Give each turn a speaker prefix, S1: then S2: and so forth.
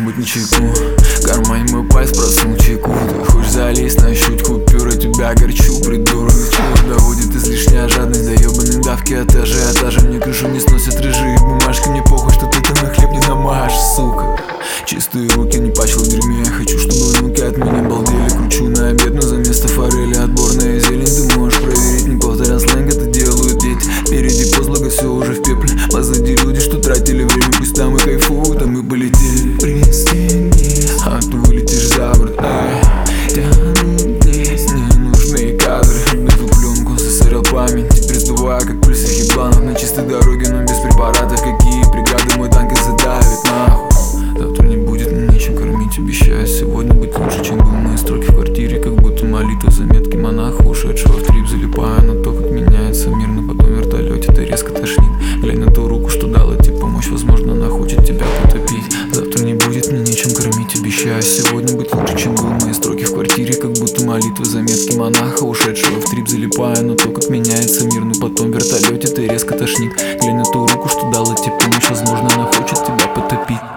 S1: быть на чайку. В кармане мой пальц просунул чайку. Ты хочешь залезть на щуть купюры, тебя горчу, придурок. Чего доводит излишняя жадность до ебаной давки от ажиотажа. Мне крышу не сносят рыжие бумажки. Мне похуй, что ты там на хлеб не намажешь, сука. Чистые руки, не пачкал в дерьме. Я хочу, чтобы внуки от меня балдели. Кручу на обед, но за место форели отборная зелень. Ты можешь проверить, не повторяя сленг, это делают дети. Впереди позлога, все уже в пепле. Позади люди, что тратили время. Пусть там и кайфуют, а мы полетели. Пристегнись, а ты вылетишь за борт. Тянут вниз ненужные кадры. Эту пленку засорял память. Теперь сдуваю, как пыльцы ебланов. На чистой дороге, но без препаратов. Какие преграды мой танк и задавит нахуй. Завтра не будет нечем кормить, обещаю сегодня быть лучше, чем был. Мои строки в квартире, как будто молитва, заметки монаха, ушедшего в трип. Залипаю на то, как меняется мир, но потом в вертолете ты резко тошнит. Глянь на ту руку, что дала тебе помощь, возможно, она хочет тебя потопить. Завтра не будет мне нечем кормить, обещаю сегодня быть лучше, чем был. Мои строки в квартире, как будто молитва, заметки монаха, ушедшего в трип. Залипаю на то, как меняется мир, но потом в вертолете ты резко тошнит. Глянь на ту руку, что дала тебе помощь, возможно, она хочет тебя потопить.